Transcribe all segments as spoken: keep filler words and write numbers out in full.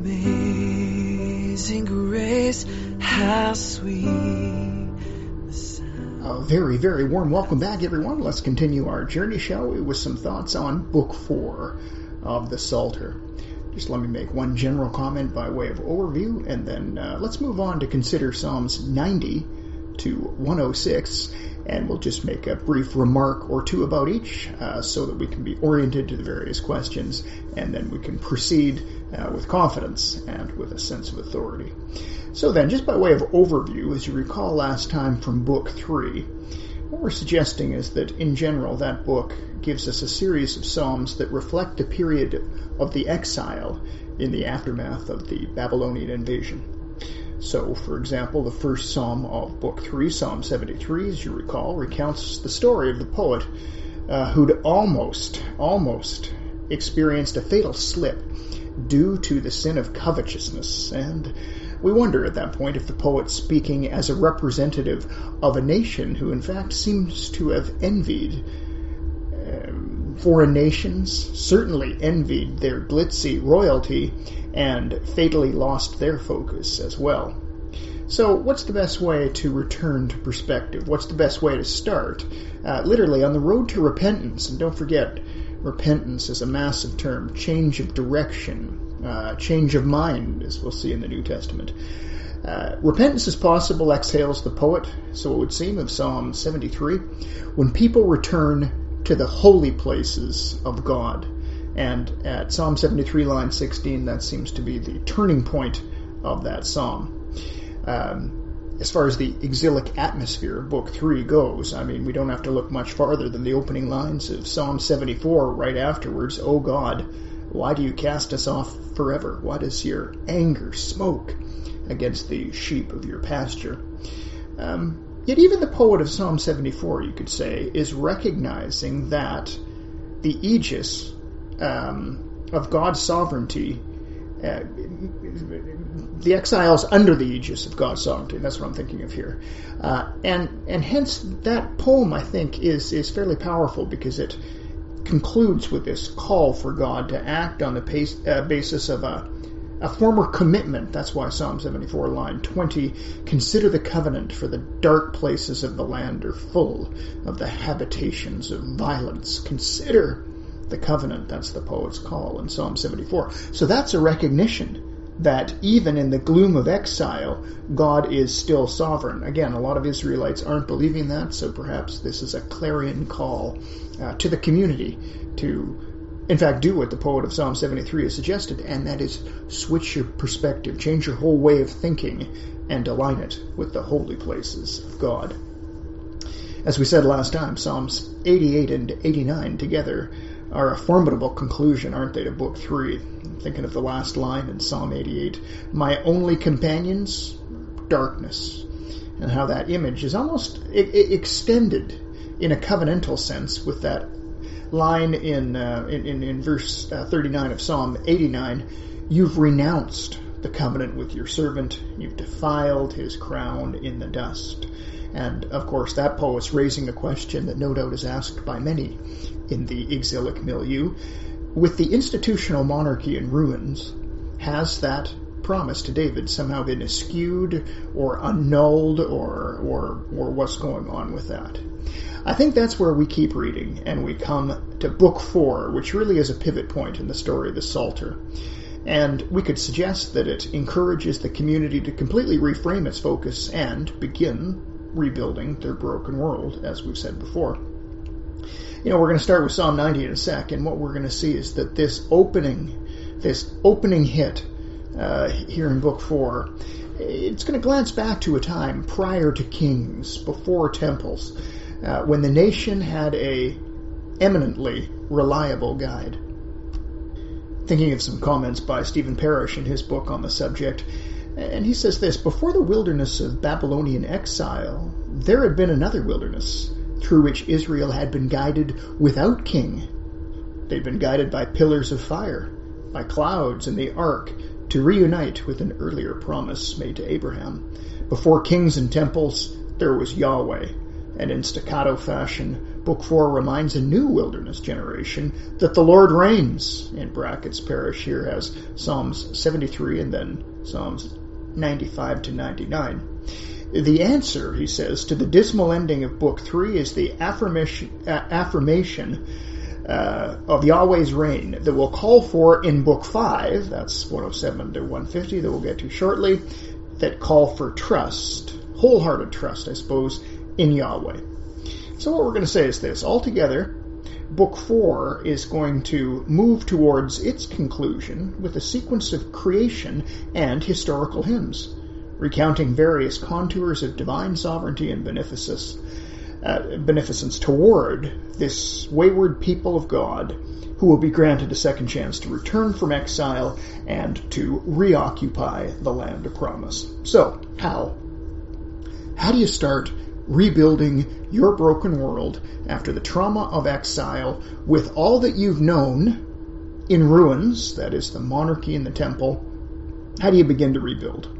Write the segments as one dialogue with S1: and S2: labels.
S1: Amazing grace, how sweet the sound.
S2: A very, very warm welcome back, everyone. Let's continue our journey, shall we, with some thoughts on Book four of the Psalter. Just let me make one general comment by way of overview, and then uh, let's move on to consider Psalms ninety to one oh six, and we'll just make a brief remark or two about each uh, so that we can be oriented to the various questions, and then we can proceed uh, with confidence and with a sense of authority. So then, just by way of overview, as you recall last time from Book three, what we're suggesting is that in general that book gives us a series of psalms that reflect the period of the exile in the aftermath of the Babylonian invasion. So, for example, the first psalm of Book three, Psalm seventy-three, as you recall, recounts the story of the poet uh, who'd almost, almost experienced a fatal slip due to the sin of covetousness. And we wonder at that point if the poet's speaking as a representative of a nation who in fact seems to have envied um, foreign nations, certainly envied their glitzy royalty, and fatally lost their focus as well. So what's the best way to return to perspective? What's the best way to start? Uh, literally, on the road to repentance, and don't forget, repentance is a massive term, change of direction, uh, change of mind, as we'll see in the New Testament. Uh, repentance is possible, exhales the poet, so it would seem, of Psalm seventy-three, when people return to the holy places of God. And at Psalm seventy-three, line sixteen, that seems to be the turning point of that psalm. Um, as far as the exilic atmosphere of Book three goes, I mean, we don't have to look much farther than the opening lines of Psalm seventy-four right afterwards. O God, why do you cast us off forever? Why does your anger smoke against the sheep of your pasture? Um, yet even the poet of Psalm seventy-four, you could say, is recognizing that the aegis Um, of God's sovereignty, uh, the exiles under the aegis of God's sovereignty. That's what I'm thinking of here, uh, and and hence that poem I think is is fairly powerful because it concludes with this call for God to act on the pace, uh, basis of a a former commitment. That's why Psalm seventy-four, line twenty, consider the covenant, for the dark places of the land are full of the habitations of violence. Consider the covenant, that's the poet's call in Psalm seventy-four. So that's a recognition that even in the gloom of exile, God is still sovereign. Again, a lot of Israelites aren't believing that, so perhaps this is a clarion call uh, to the community to, in fact, do what the poet of Psalm seventy-three has suggested, and that is switch your perspective, change your whole way of thinking, and align it with the holy places of God. As we said last time, Psalms eighty-eight and eighty-nine together are a formidable conclusion, aren't they, to Book three? I'm thinking of the last line in Psalm eighty-eight. My only companions, darkness. And how that image is almost I- I extended in a covenantal sense with that line in, uh, in, in, in verse uh, thirty-nine of Psalm eighty-nine. You've renounced the covenant with your servant. You've defiled his crown in the dust. And, of course, that poet's raising a question that no doubt is asked by many in the exilic milieu. With the institutional monarchy in ruins, has that promise to David somehow been eschewed or annulled, or, or, or what's going on with that? I think that's where we keep reading, and we come to Book four, which really is a pivot point in the story of the Psalter. And we could suggest that it encourages the community to completely reframe its focus and begin rebuilding their broken world, as we've said before. You know, we're going to start with Psalm ninety in a sec, and what we're going to see is that this opening, this opening hit uh, here in Book four, it's going to glance back to a time prior to kings, before temples, uh, when the nation had a eminently reliable guide. Thinking of some comments by Stephen Parrish in his book on the subject, and he says this: before the wilderness of Babylonian exile, there had been another wilderness through which Israel had been guided without king. They'd been guided by pillars of fire, by clouds and the ark, to reunite with an earlier promise made to Abraham. Before kings and temples, there was Yahweh, and in staccato fashion, Book four reminds a new wilderness generation that the Lord reigns. In brackets, Parrish here has Psalms seventy-three and then Psalms ninety-five to ninety-nine. The answer, he says, to the dismal ending of Book three is the affirmation, uh, affirmation uh, of Yahweh's reign that we'll call for in Book five, that's one oh seven to one fifty that we'll get to shortly, that call for trust, wholehearted trust, I suppose, in Yahweh. So what we're going to say is this. Altogether, Book four is going to move towards its conclusion with a sequence of creation and historical hymns, recounting various contours of divine sovereignty and beneficence, uh, beneficence toward this wayward people of God who will be granted a second chance to return from exile and to reoccupy the land of promise. So, how? How do you start rebuilding your broken world after the trauma of exile with all that you've known in ruins, that is the monarchy and the temple? How do you begin to rebuild?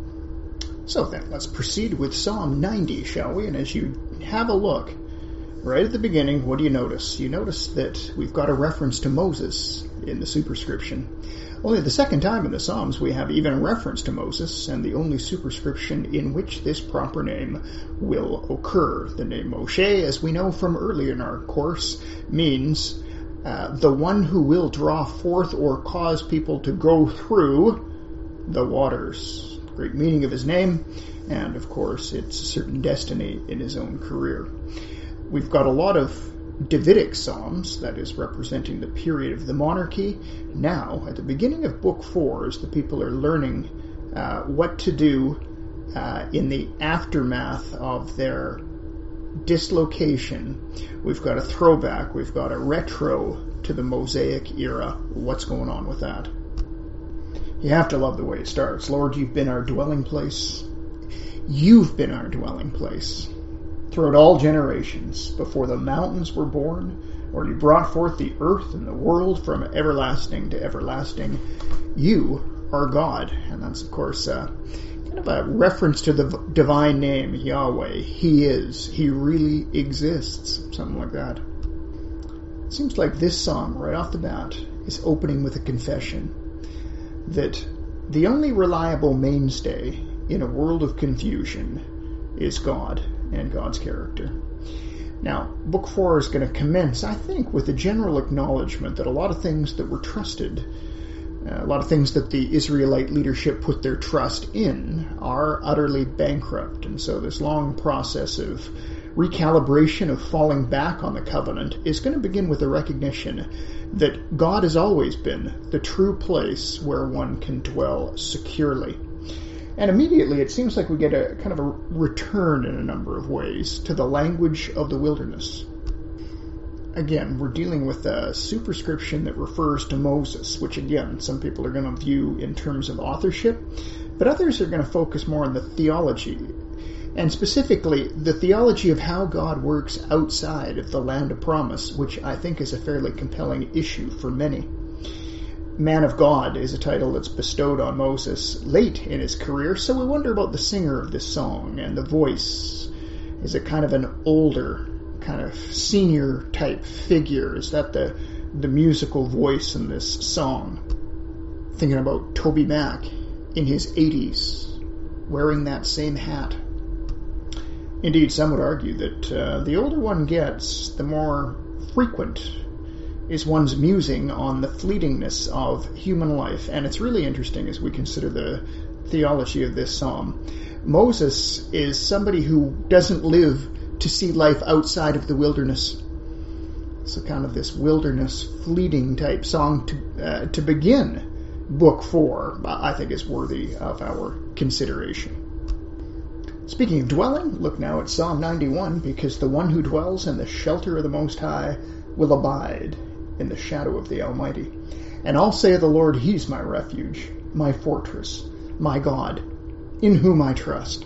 S2: So then, let's proceed with Psalm ninety, shall we? And as you have a look, right at the beginning, what do you notice? You notice that we've got a reference to Moses in the superscription. Only the second time in the Psalms we have even a reference to Moses, and the only superscription in which this proper name will occur. The name Moshe, as we know from earlier in our course, means uh, the one who will draw forth or cause people to go through the waters. Great meaning of his name, and of course it's a certain destiny in his own career. We've got a lot of Davidic psalms, that is representing the period of the monarchy. Now, at the beginning of Book four, as the people are learning uh, what to do uh, in the aftermath of their dislocation, we've got a throwback, we've got a retro to the Mosaic era. What's going on with that? You have to love the way it starts. Lord, you've been our dwelling place. You've been our dwelling place throughout all generations, before the mountains were born, or you brought forth the earth and the world from everlasting to everlasting. You are God. And that's, of course, uh, kind of a reference to the divine name, Yahweh. He is. He really exists. Something like that. It seems like this psalm, right off the bat, is opening with a confession that the only reliable mainstay in a world of confusion is God and God's character. Now, Book four is going to commence, I think, with a general acknowledgement that a lot of things that were trusted, uh, a lot of things that the Israelite leadership put their trust in, are utterly bankrupt. And so this long process of recalibration, of falling back on the covenant, is going to begin with a recognition that God has always been the true place where one can dwell securely. And immediately it seems like we get a kind of a return in a number of ways to the language of the wilderness. Again, we're dealing with a superscription that refers to Moses, which again, some people are going to view in terms of authorship, but others are going to focus more on the theology, and specifically the theology of how God works outside of the land of promise, which I think is a fairly compelling issue for many. Man of God is a title that's bestowed on Moses late in his career, so we wonder about the singer of this song and the voice. Is it kind of an older, kind of senior type figure? Is that the, the musical voice in this song? Thinking about Toby Mac in his eighties, wearing that same hat. Indeed, some would argue that uh, the older one gets, the more frequent is one's musing on the fleetingness of human life. And it's really interesting as we consider the theology of this psalm. Moses is somebody who doesn't live to see life outside of the wilderness. So kind of this wilderness fleeting type song to, uh, to begin Book four, I think is worthy of our consideration. Speaking of dwelling, look now at Psalm ninety-one, because the one who dwells in the shelter of the Most High will abide in the shadow of the Almighty. And I'll say of the Lord, He's my refuge, my fortress, my God, in whom I trust.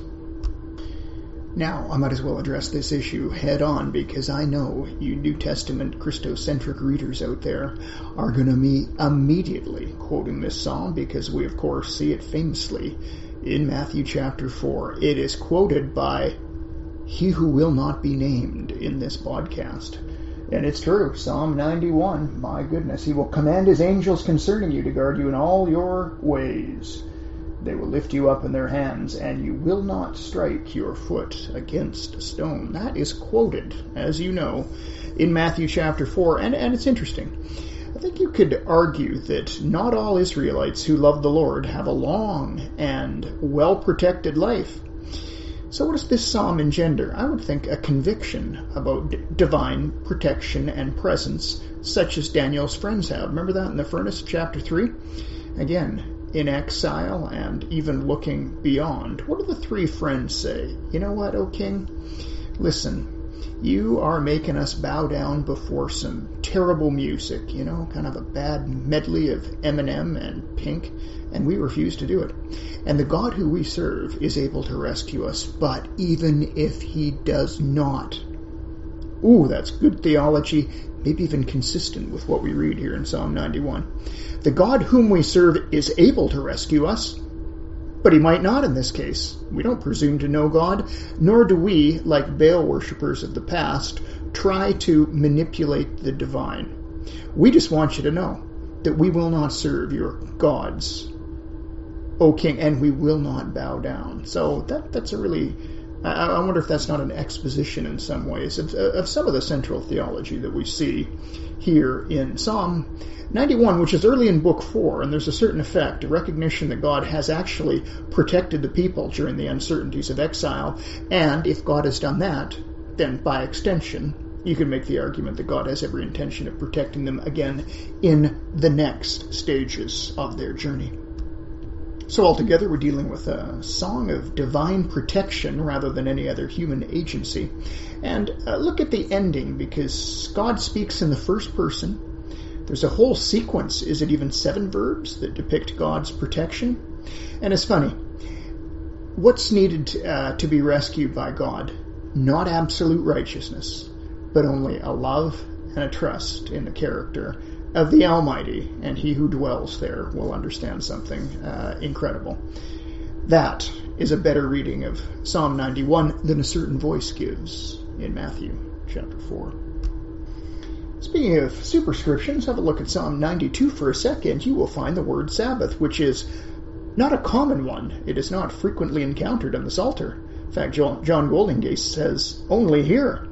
S2: Now, I might as well address this issue head on, because I know you New Testament Christocentric readers out there are going to be immediately quoting this psalm, because we, of course, see it famously in Matthew chapter four. It is quoted by he who will not be named in this podcast. And it's true, Psalm ninety-one, my goodness, he will command his angels concerning you to guard you in all your ways. They will lift you up in their hands, and you will not strike your foot against a stone. That is quoted, as you know, in Matthew chapter four, and, and it's interesting. I think you could argue that not all Israelites who love the Lord have a long and well-protected life. So what does this psalm engender? I would think a conviction about d- divine protection and presence, such as Daniel's friends have. Remember that in the furnace, chapter three? Again, in exile and even looking beyond. What do the three friends say? You know what, O king? Listen, you are making us bow down before some terrible music, you know, kind of a bad medley of Eminem and Pink, and we refuse to do it. And the God who we serve is able to rescue us, but even if he does not, ooh, that's good theology, maybe even consistent with what we read here in Psalm ninety-one. The God whom we serve is able to rescue us, but he might not in this case. We don't presume to know God, nor do we, like Baal worshippers of the past, try to manipulate the divine. We just want you to know that we will not serve your gods, O king, and we will not bow down. So that that's a really... I, I wonder if that's not an exposition in some ways of, of some of the central theology that we see here in Psalm ninety-one, which is early in Book four, and there's a certain effect, a recognition that God has actually protected the people during the uncertainties of exile, and if God has done that, then by extension, you can make the argument that God has every intention of protecting them again in the next stages of their journey. So altogether, we're dealing with a song of divine protection rather than any other human agency. And uh, look at the ending, because God speaks in the first person. There's a whole sequence, is it even seven verbs, that depict God's protection? And it's funny. What's needed to, uh, to be rescued by God? Not absolute righteousness, but only a love and a trust in the character of the Almighty, and he who dwells there will understand something uh, incredible. That is a better reading of Psalm ninety-one than a certain voice gives in Matthew chapter four. Speaking of superscriptions, have a look at Psalm ninety-two for a second. You will find the word Sabbath, which is not a common one. It is not frequently encountered in the Psalter. In fact, John Goldingay says, only here.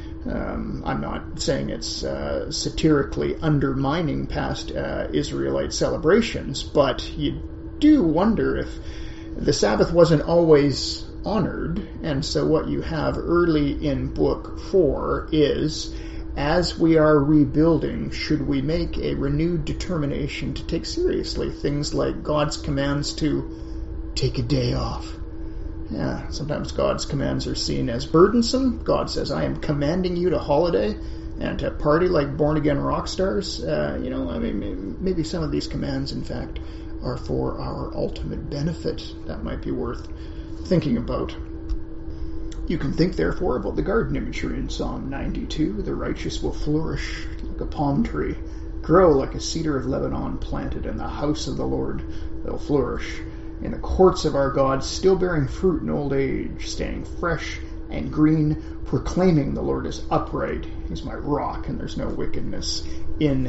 S2: Um, I'm not saying it's uh, satirically undermining past uh, Israelite celebrations, but you do wonder if the Sabbath wasn't always honored, and so what you have early in Book four is, as we are rebuilding, should we make a renewed determination to take seriously things like God's commands to take a day off. Yeah, sometimes God's commands are seen as burdensome. God says, I am commanding you to holiday and to party like born-again rock stars. Uh, you know, I mean, maybe some of these commands, in fact, are for our ultimate benefit. That might be worth thinking about. You can think, therefore, about the garden imagery in Psalm ninety-two. The righteous will flourish like a palm tree, grow like a cedar of Lebanon planted in the house of the Lord. They'll flourish in the courts of our God, still bearing fruit in old age, staying fresh and green, proclaiming the Lord is upright. He's my rock, and there's no wickedness in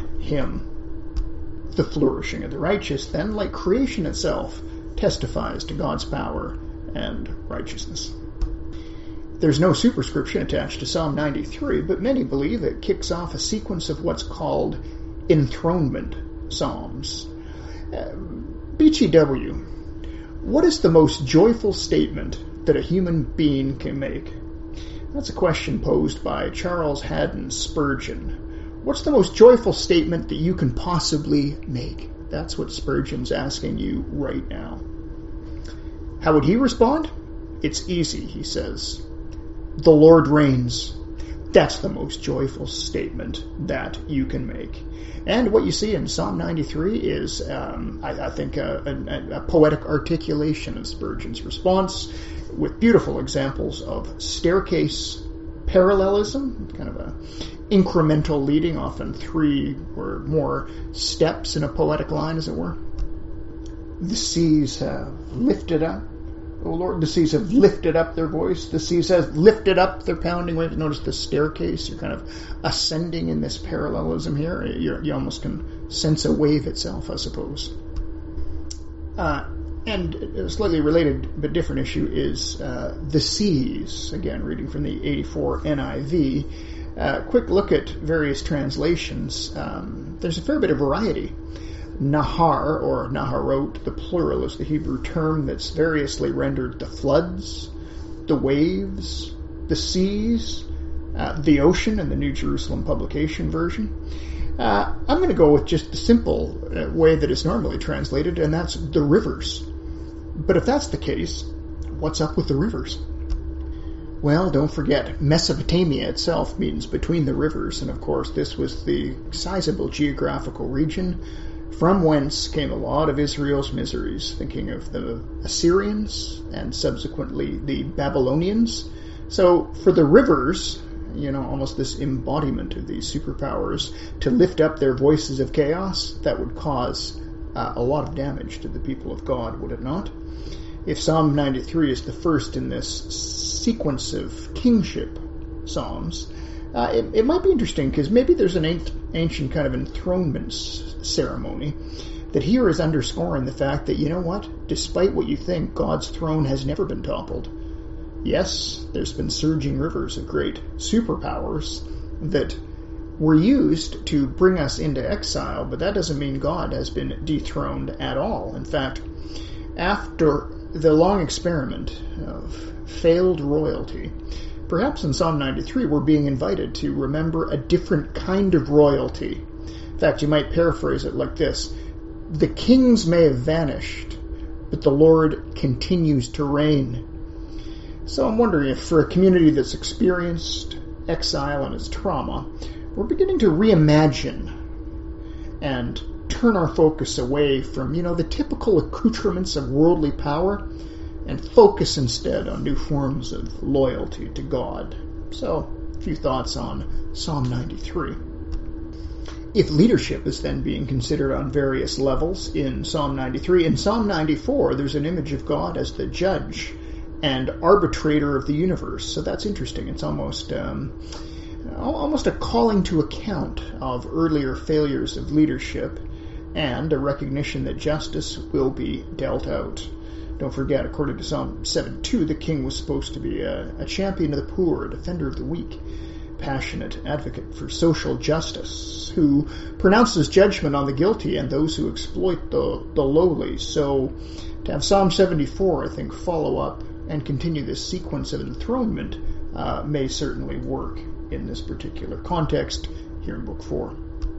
S2: him. The flourishing of the righteous, then, like creation itself, testifies to God's power and righteousness. There's no superscription attached to Psalm ninety-three, but many believe it kicks off a sequence of what's called enthronement psalms. Uh, B T W. What is the most joyful statement that a human being can make? That's a question posed by Charles Haddon Spurgeon. What's the most joyful statement that you can possibly make? That's what Spurgeon's asking you right now. How would he respond? It's easy, he says. The Lord reigns. That's the most joyful statement that you can make. And what you see in Psalm ninety-three is, um, I, I think, a, a, a poetic articulation of Spurgeon's response with beautiful examples of staircase parallelism, kind of a incremental leading, often three or more steps in a poetic line, as it were. The seas have lifted up, O Lord, the seas have lifted up their voice. The seas have lifted up their pounding waves. Notice the staircase. You're kind of ascending in this parallelism here. You're, you almost can sense a wave itself, I suppose. Uh, and a slightly related but different issue is uh, the seas. Again, reading from the eighty-four N I V. Uh, quick look at various translations. Um, there's a fair bit of variety. Nahar, or Naharot, the plural, is the Hebrew term that's variously rendered the floods, the waves, the seas, uh, the ocean in the New Jerusalem Publication version. Uh, I'm going to go with just the simple uh, way that it's normally translated, and that's the rivers. But if that's the case, what's up with the rivers? Well, don't forget, Mesopotamia itself means between the rivers, and of course this was the sizable geographical region from whence came a lot of Israel's miseries, thinking of the Assyrians and subsequently the Babylonians. So for the rivers, you know, almost this embodiment of these superpowers, to lift up their voices of chaos, that would cause uh, a lot of damage to the people of God, would it not? If Psalm ninety-three is the first in this sequence of kingship psalms, uh, it, it might be interesting because maybe there's an ancient kind of enthronement ceremony that here is underscoring the fact that, you know what, despite what you think, God's throne has never been toppled. Yes, there's been surging rivers of great superpowers that were used to bring us into exile, but that doesn't mean God has been dethroned at all. In fact, after the long experiment of failed royalty, perhaps in Psalm ninety-three we're being invited to remember a different kind of royalty. In fact, you might paraphrase it like this: the kings may have vanished, but the Lord continues to reign. So I'm wondering if for a community that's experienced exile and its trauma, we're beginning to reimagine and turn our focus away from, you know, the typical accoutrements of worldly power and focus instead on new forms of loyalty to God. So, a few thoughts on Psalm ninety-three. If leadership is then being considered on various levels in Psalm ninety-three, in Psalm ninety-four there's an image of God as the judge and arbitrator of the universe. So that's interesting. It's almost um, almost a calling to account of earlier failures of leadership and a recognition that justice will be dealt out. Don't forget, according to Psalm seven two, the king was supposed to be a, a champion of the poor, a defender of the weak, passionate advocate for social justice, who pronounces judgment on the guilty and those who exploit the, the lowly. So to have Psalm seventy-four, I think, follow up and continue this sequence of enthronement uh, may certainly work in this particular context here in Book four.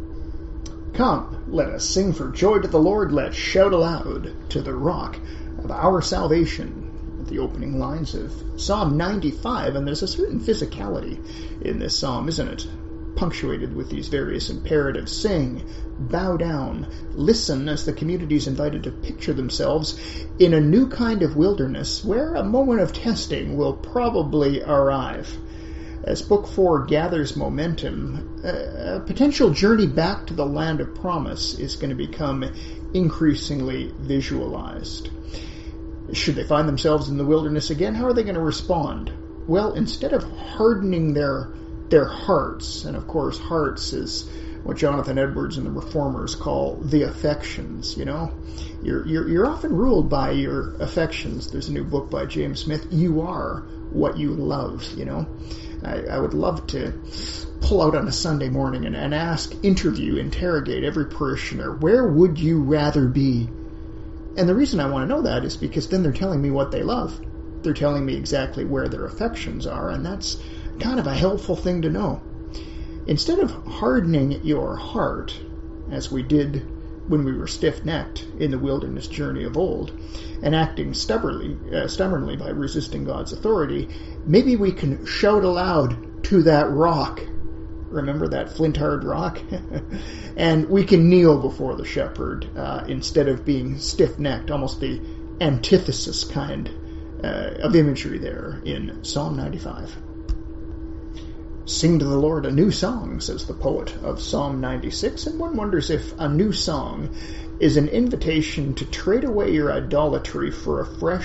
S2: Come, let us sing for joy to the Lord, let's shout aloud to the rock of our salvation. The opening lines of Psalm ninety-five, and there's a certain physicality in this psalm, isn't it? Punctuated with these various imperatives: sing, bow down, listen, as the community is invited to picture themselves in a new kind of wilderness where a moment of testing will probably arrive. As Book four gathers momentum, a potential journey back to the land of promise is going to become increasingly visualized. Should they find themselves in the wilderness again, how are they going to respond? Well, instead of hardening their their hearts, and of course hearts is what Jonathan Edwards and the Reformers call the affections, you know. You're, you're, you're often ruled by your affections. There's a new book by James Smith, You Are What You Love, you know. I, I would love to pull out on a Sunday morning and, and ask, interview, interrogate every parishioner, where would you rather be? And the reason I want to know that is because then they're telling me what they love. They're telling me exactly where their affections are, and that's kind of a helpful thing to know. Instead of hardening your heart, as we did when we were stiff-necked in the wilderness journey of old, and acting stubbornly, uh, stubbornly by resisting God's authority, maybe we can shout aloud to that rock. Remember that flint-hard rock? And we can kneel before the shepherd uh, instead of being stiff-necked, almost the antithesis kind uh, of imagery there in Psalm ninety-five. Sing to the Lord a new song, says the poet of Psalm ninety-six, and one wonders if a new song is an invitation to trade away your idolatry for a fresh,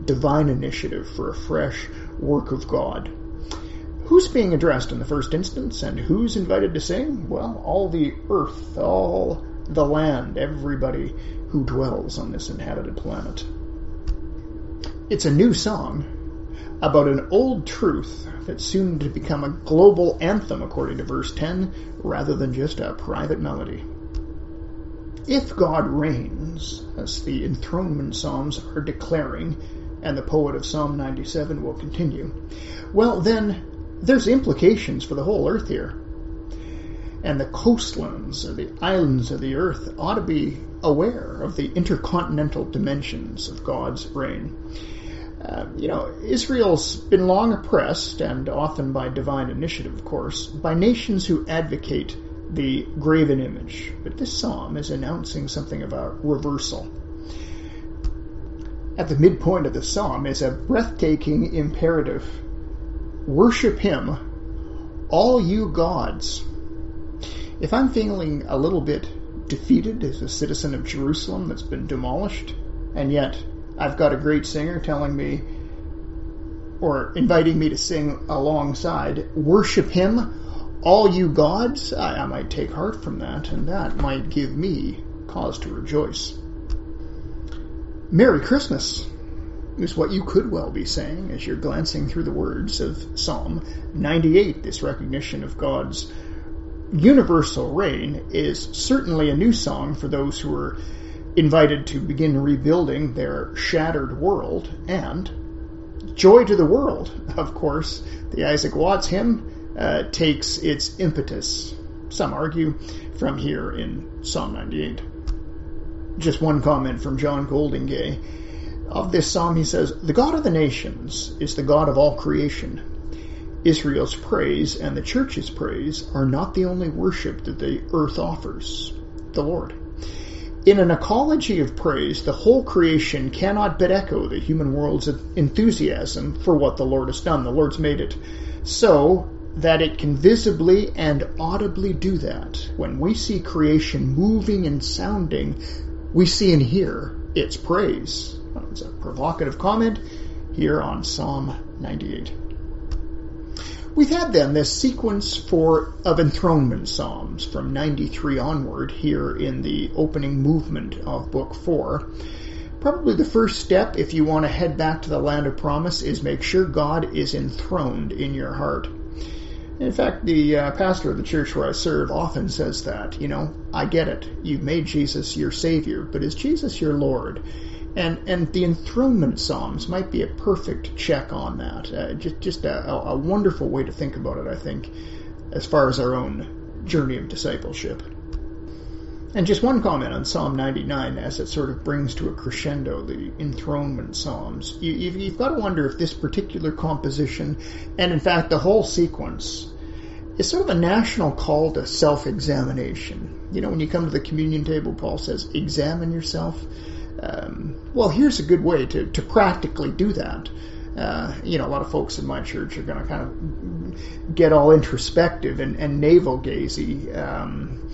S2: divine initiative for a fresh work of God. Who's being addressed in the first instance, and who's invited to sing? Well, all the earth, all the land, everybody who dwells on this inhabited planet. It's a new song about an old truth that's soon to become a global anthem, according to verse ten, rather than just a private melody. If God reigns, as the enthronement psalms are declaring, and the poet of Psalm ninety-seven will continue, well then, there's implications for the whole earth here. And the coastlands, or the islands of the earth, ought to be aware of the intercontinental dimensions of God's reign. Uh, you know, Israel's been long oppressed, and often by divine initiative, of course, by nations who advocate the graven image. But this psalm is announcing something of a reversal. At the midpoint of the psalm is a breathtaking imperative. Worship him, all you gods. If I'm feeling a little bit defeated as a citizen of Jerusalem that's been demolished, and yet I've got a great singer telling me, or inviting me to sing alongside, worship him, all you gods, I, I might take heart from that, and that might give me cause to rejoice. Merry Christmas is what you could well be saying as you're glancing through the words of Psalm ninety-eight. This recognition of God's universal reign is certainly a new song for those who are invited to begin rebuilding their shattered world, and joy to the world. Of course, the Isaac Watts hymn uh, takes its impetus, some argue, from here in Psalm ninety-eight. Just one comment from John Goldingay. Of this psalm, he says, "The God of the nations is the God of all creation. Israel's praise and the church's praise are not the only worship that the earth offers the Lord. In an ecology of praise, the whole creation cannot but echo the human world's enthusiasm for what the Lord has done. The Lord's made it so that it can visibly and audibly do that. When we see creation moving and sounding, we see and hear its praise." It's a provocative comment here on Psalm ninety-eight. We've had then this sequence for of enthronement psalms from ninety-three onward here in the opening movement of Book four. Probably the first step, if you want to head back to the land of promise, is make sure God is enthroned in your heart. In fact, the uh, pastor of the church where I serve often says that, you know, I get it. You've made Jesus your Savior, but is Jesus your Lord? And and the enthronement psalms might be a perfect check on that. Uh, just just a, a wonderful way to think about it, I think, as far as our own journey of discipleship. And just one comment on Psalm ninety-nine as it sort of brings to a crescendo the enthronement psalms. You, you've, you've got to wonder if this particular composition, and in fact the whole sequence, is sort of a national call to self-examination. You know, when you come to the communion table, Paul says, examine yourself. Um, well, here's a good way to, to practically do that. Uh, you know, a lot of folks in my church are going to kind of get all introspective and, and navel-gazy. Um,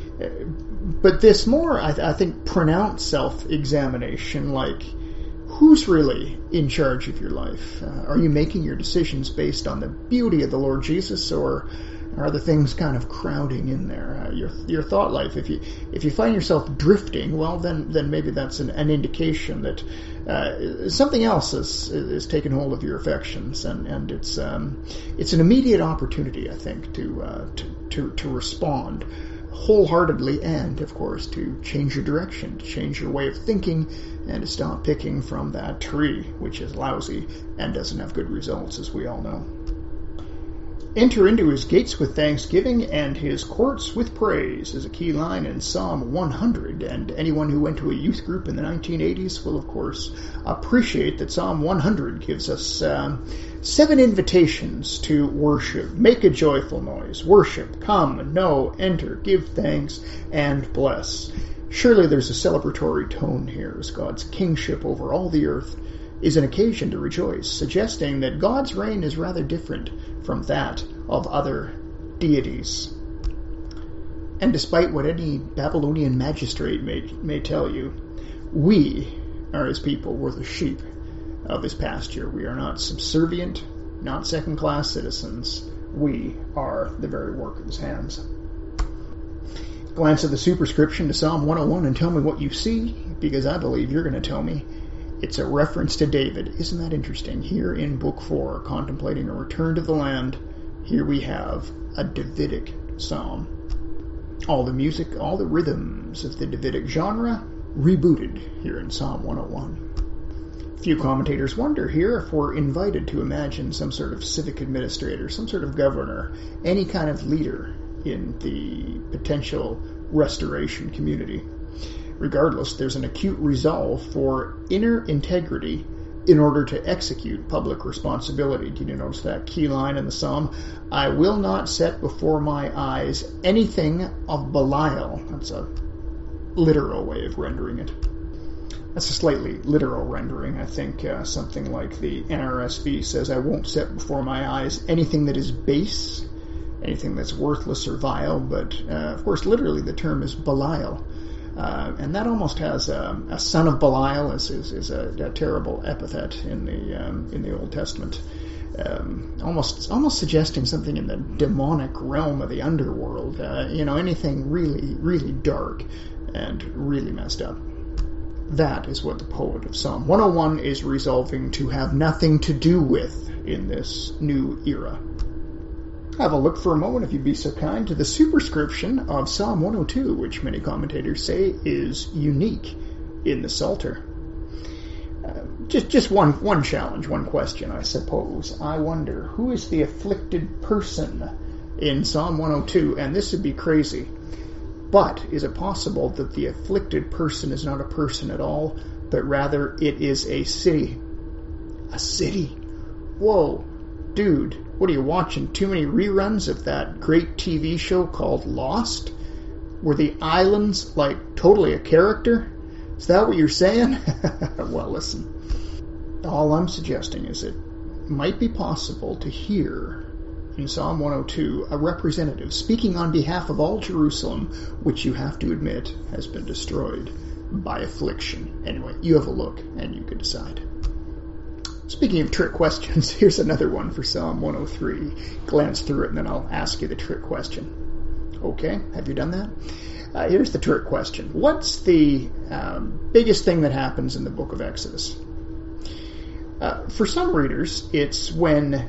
S2: but this more, I, th- I think, pronounced self-examination, like, who's really in charge of your life? Uh, are you making your decisions based on the beauty of the Lord Jesus, or are the things kind of crowding in there? Uh, your your thought life. If you if you find yourself drifting, well, then then maybe that's an, an indication that uh, something else is is taking hold of your affections, and and it's um it's an immediate opportunity, I think, to uh, to to to respond wholeheartedly, and of course to change your direction, to change your way of thinking, and to stop picking from that tree which is lousy and doesn't have good results, as we all know. Enter into his gates with thanksgiving and his courts with praise is a key line in Psalm one hundred, and anyone who went to a youth group in the nineteen eighties will, of course, appreciate that Psalm one hundred gives us um, seven invitations to worship. Make a joyful noise, worship, come, know, enter, give thanks, and bless. Surely there's a celebratory tone here as God's kingship over all the earth is an occasion to rejoice, suggesting that God's reign is rather different from that of other deities. And despite what any Babylonian magistrate may, may tell you, we are his people, we're the sheep, of his pasture. We are not subservient, not second-class citizens. We are the very work of his hands. Glance at the superscription to Psalm one oh one and tell me what you see, because I believe you're going to tell me it's a reference to David. Isn't that interesting? Here in Book four, contemplating a return to the land, here we have a Davidic psalm. All the music, all the rhythms of the Davidic genre rebooted here in Psalm one oh one. Few commentators wonder here if we're invited to imagine some sort of civic administrator, some sort of governor, any kind of leader in the potential restoration community. Regardless, there's an acute resolve for inner integrity in order to execute public responsibility. Did you notice that key line in the psalm? I will not set before my eyes anything of Belial. That's a literal way of rendering it. That's a slightly literal rendering. I think uh, something like the N R S V says, I won't set before my eyes anything that is base, anything that's worthless or vile, but uh, of course literally the term is Belial. Uh, and that almost has um, a son of Belial is, is, is a, a terrible epithet in the um, in the Old Testament, um, almost almost suggesting something in the demonic realm of the underworld. Uh, you know, anything really really dark and really messed up. That is what the poet of Psalm one oh one is resolving to have nothing to do with in this new era. Have a look for a moment, if you'd be so kind, to the superscription of Psalm one oh two, which many commentators say is unique in the Psalter. Uh, just just one, one challenge, one question, I suppose. I wonder, who is the afflicted person in Psalm one oh two? And this would be crazy. But is it possible that the afflicted person is not a person at all, but rather it is a city? A city? Whoa, dude. What are you watching? Too many reruns of that great T V show called Lost? Were the islands, like, totally a character? Is that what you're saying? Well, listen. All I'm suggesting is it might be possible to hear in Psalm one oh two a representative speaking on behalf of all Jerusalem, which you have to admit has been destroyed by affliction. Anyway, you have a look and you can decide. Speaking of trick questions, here's another one for Psalm one oh three. Glance through it and then I'll ask you the trick question. Okay, have you done that? Uh, here's the trick question. What's the um, biggest thing that happens in the book of Exodus? Uh, for some readers, it's when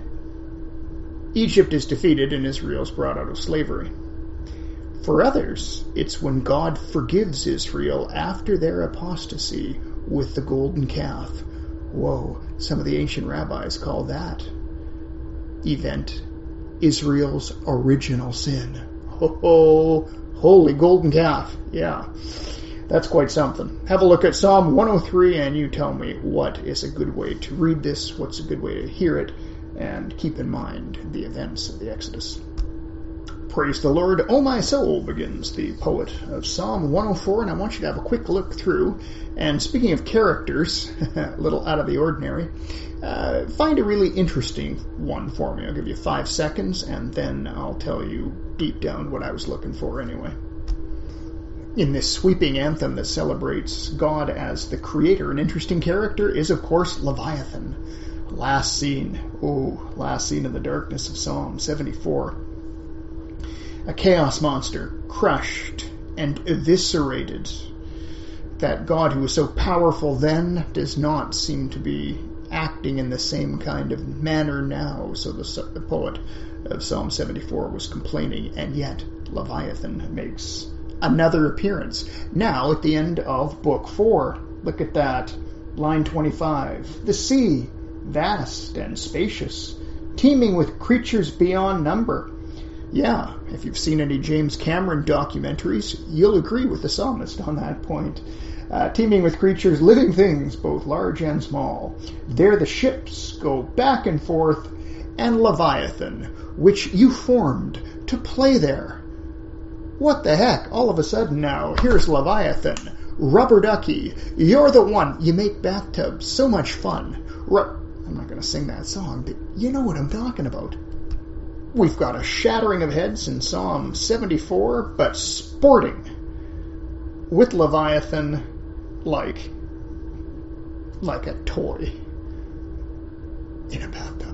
S2: Egypt is defeated and Israel is brought out of slavery. For others, it's when God forgives Israel after their apostasy with the golden calf. Whoa, some of the ancient rabbis call that event Israel's original sin. Ho ho, holy golden calf. Yeah, that's quite something. Have a look at Psalm one oh three and you tell me what is a good way to read this, what's a good way to hear it, and keep in mind the events of the Exodus. Praise the Lord, O my soul, begins the poet of Psalm one oh four, and I want you to have a quick look through. And speaking of characters, a little out of the ordinary, uh, find a really interesting one for me. I'll give you five seconds, and then I'll tell you deep down what I was looking for anyway. In this sweeping anthem that celebrates God as the creator, an interesting character is, of course, Leviathan. Last scene, oh, last scene in the darkness of Psalm seventy-four. A chaos monster, crushed and eviscerated. That God who was so powerful then does not seem to be acting in the same kind of manner now, so the, the poet of Psalm seventy-four was complaining, and yet Leviathan makes another appearance. Now at the end of Book four, look at that, line twenty-five. The sea, vast and spacious, teeming with creatures beyond number. Yeah, if you've seen any James Cameron documentaries, you'll agree with the psalmist on that point. Uh, teeming with creatures, living things, both large and small. There the ships go back and forth, and Leviathan, which you formed to play there. What the heck? All of a sudden now, here's Leviathan. Rubber ducky, you're the one. You make bathtubs so much fun. Ru- I'm not going to sing that song, but you know what I'm talking about. We've got a shattering of heads in Psalm seventy-four, but sporting with Leviathan like, like a toy. in a bathtub.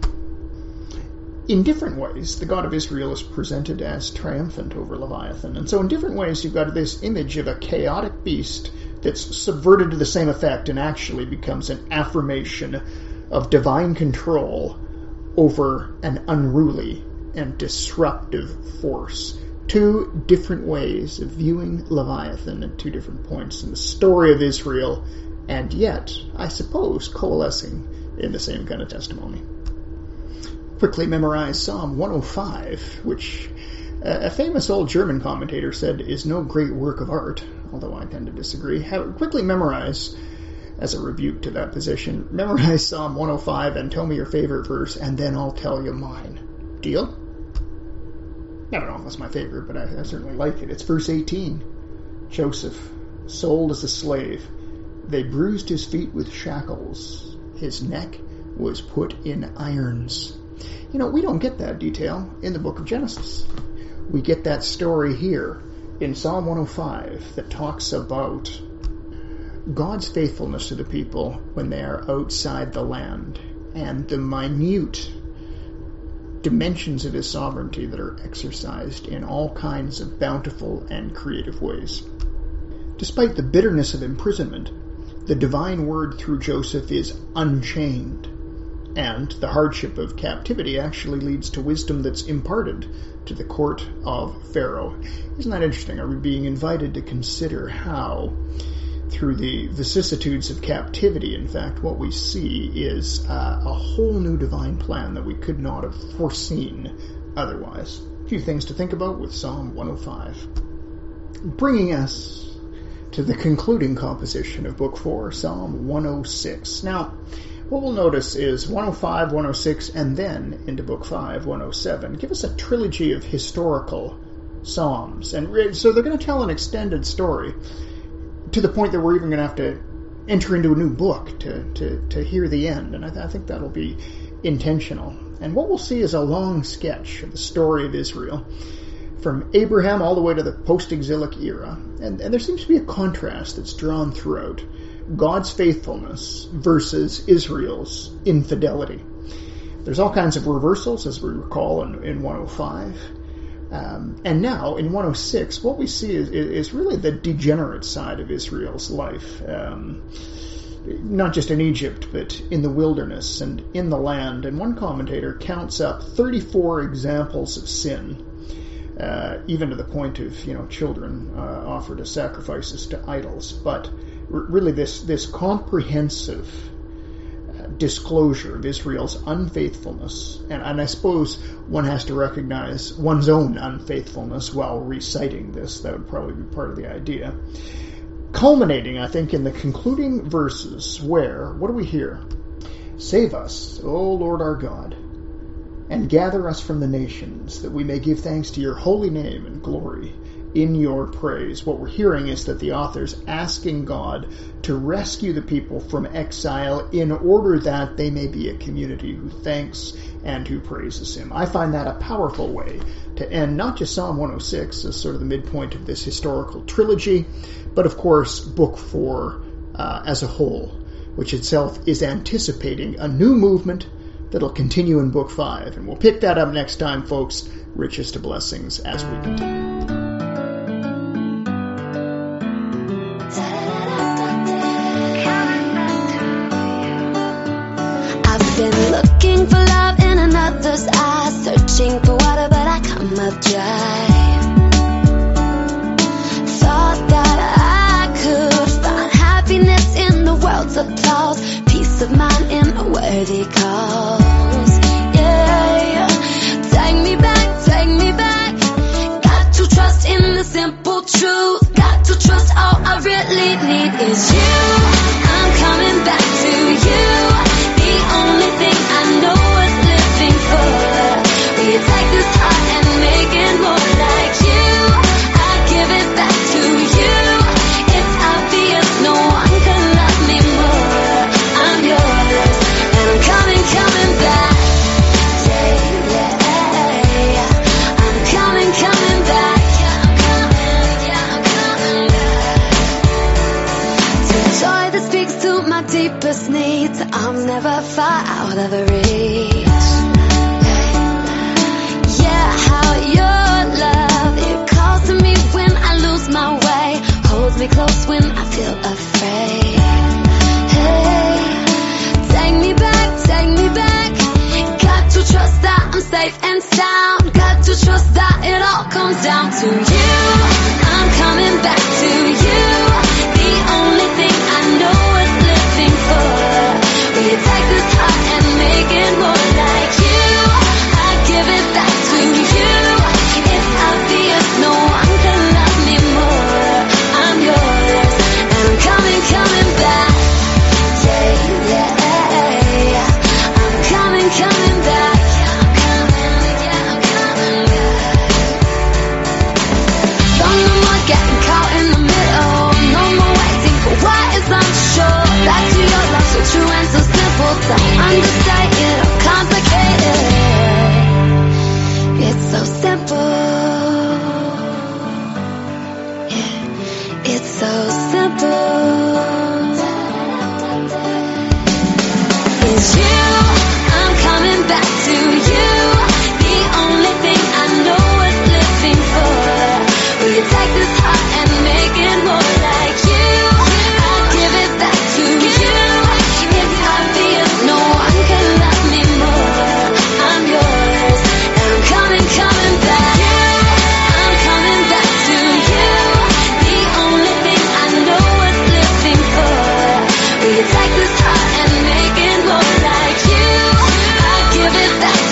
S2: In different ways, the God of Israel is presented as triumphant over Leviathan. And so in different ways, you've got this image of a chaotic beast that's subverted to the same effect and actually becomes an affirmation of divine control over an unruly and disruptive force. Two different ways of viewing Leviathan at two different points in the story of Israel, and yet, I suppose, coalescing in the same kind of testimony. Quickly memorize Psalm one oh five, which a famous old German commentator said is no great work of art, although I tend to disagree. Have, quickly memorize, as a rebuke to that position, memorize Psalm one oh five and tell me your favorite verse, and then I'll tell you mine. Deal? I don't know if it's my favorite, but I, I certainly like it. It's verse eighteen. Joseph, sold as a slave, they bruised his feet with shackles. His neck was put in irons. You know, we don't get that detail in the book of Genesis. We get that story here in Psalm one oh five that talks about God's faithfulness to the people when they are outside the land and the minute dimensions of his sovereignty that are exercised in all kinds of bountiful and creative ways. Despite the bitterness of imprisonment, the divine word through Joseph is unchained, and the hardship of captivity actually leads to wisdom that's imparted to the court of Pharaoh. Isn't that interesting? Are we being invited to consider how, through the vicissitudes of captivity, in fact, what we see is uh, a whole new divine plan that we could not have foreseen otherwise. A few things to think about with Psalm one oh five. Bringing us to the concluding composition of Book four, Psalm one oh six. Now, what we'll notice is one oh five, one oh six, and then into Book five, one oh seven, give us a trilogy of historical psalms. And so they're going to tell an extended story to the point that we're even going to have to enter into a new book to, to, to hear the end. And I, th- I think that'll be intentional. And what we'll see is a long sketch of the story of Israel from Abraham all the way to the post-exilic era. And, and there seems to be a contrast that's drawn throughout. God's faithfulness versus Israel's infidelity. There's all kinds of reversals, as we recall in, in one oh five. Um, and now, in one oh six, what we see is, is really the degenerate side of Israel's life. Um, not just in Egypt, but in the wilderness and in the land. And one commentator counts up thirty-four examples of sin, uh, even to the point of, you know, children uh, offered as sacrifices to idols. But really this, this comprehensive uh, disclosure of Israel's unfaithfulness, and, and I suppose one has to recognize one's own unfaithfulness while reciting this. That would probably be part of the idea. Culminating, I think, in the concluding verses where, what do we hear? Save us, O Lord our God, and gather us from the nations, that we may give thanks to your holy name and glory in your praise. What we're hearing is that the author's asking God to rescue the people from exile in order that they may be a community who thanks and who praises him. I find that a powerful way to end not just Psalm one oh six as sort of the midpoint of this historical trilogy, but of course Book four uh, as a whole, which itself is anticipating a new movement that'll continue in Book five. And we'll pick that up next time, folks. Richest of blessings as we continue.
S3: Been looking for love in another's eyes, searching for water, but I come up dry. Thought that I could find happiness in the world's applause, peace of mind in a worthy cause. Yeah, take me back, take me back. Got to trust in the simple truth. Got to trust all I really need is you. I'm coming back to you. Only thing I know is living for. Will you take this heart and make it more like you? I give it back to you. It's obvious no one can love me more. I'm yours, and I'm coming, coming back. Yeah, yeah. I'm coming, coming back. Yeah, I'm coming, yeah, I'm coming back. To joy that speaks first needs, I'm never far out of reach. Yeah, how your love, it calls to me when I lose my way, holds me close when I feel afraid. Hey, take me back, take me back. Got to trust that I'm safe and sound. Got to trust that it all comes down to you. I'm coming back to you. The only thing I know is living for. Will you take this heart and make it more like you? I give it back to you. It's obvious no one can love me more. I'm yours and I'm coming, coming back. Yeah, yeah, yeah. I'm coming, coming back. I'm coming, yeah, I'm coming back. So no more getting caught in the middle. No more waiting for what is unsure. Back to your love, so true and so simple. Don't understate it or complicate it. It's so simple. Yeah, it's so simple. It's you. I'm coming back to you. The only thing I know is living for. Will you take this heart and make it more like you? I'll give it back to you. It's obvious no one can love me more. I'm yours and I'm coming, coming back. I'm coming back to you. The only thing I know is living for. Will you take this heart and make it more like you? I'll give it back